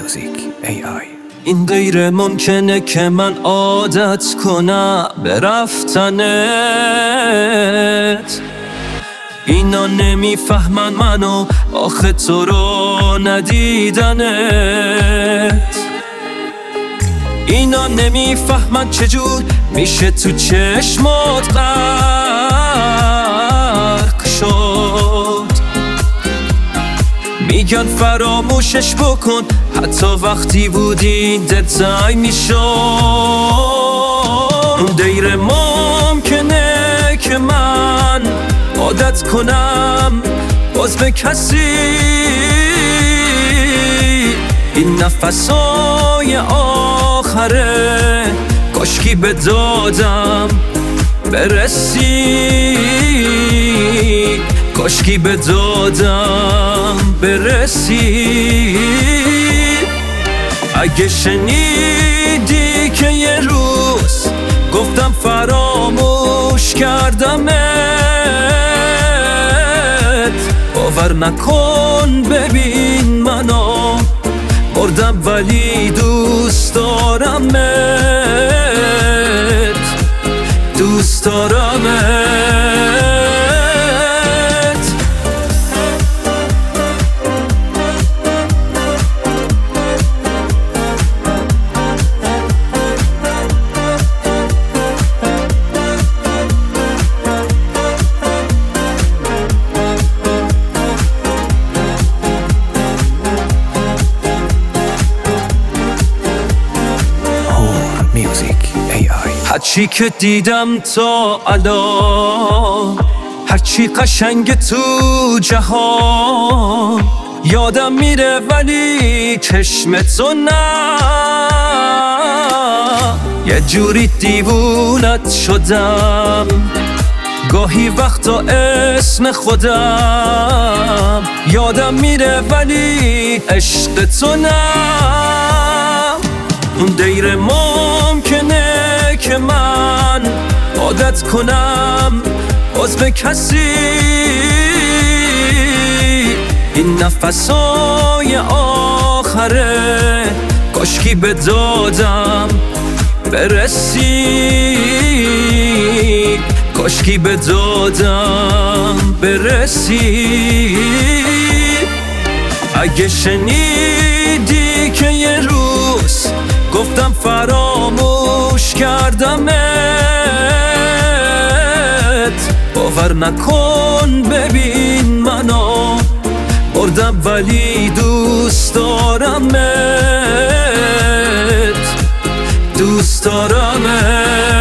Music AI. این غیر ممکنه که من عادت کنم به رفتنت. اینا نمیفهمن منو آخه تو رو ندیدنت. اینا نمیفهمن چجور میشه تو چشمات غرق شد. میگن فراموشش بکن حتی وقتی بودی دلت زنگ میشد. غیر ممکنه که من عادت کنم باز به کسی. این نفسای آخره کاشکی به دادم برسی. کاشکی به دادم برسی. اگه شنیدی که یه روز گفتم فراموش کردمت، باور نکن ببین منو مردم ولی دوست دارمت. دوست دارمت. هرچی که دیدم تا الان، هرچی قشنگ تو جهان، یادم میره ولی چشمتو نه. یه جوری دیوونت شدم گاهی وقتا اسم خودم یادم میره ولی عشق تو نه. غیر ممکنه که من عادت کنم باز به کسی. این نفسای آخره کاشکی به دادم برسی. کاشکی به دادم برسی. اگه شنیدی که یه روز گفتم فراموش کردمت، باور نکن ببین منو مردم ولی دوست دارمت. دوست دارمت.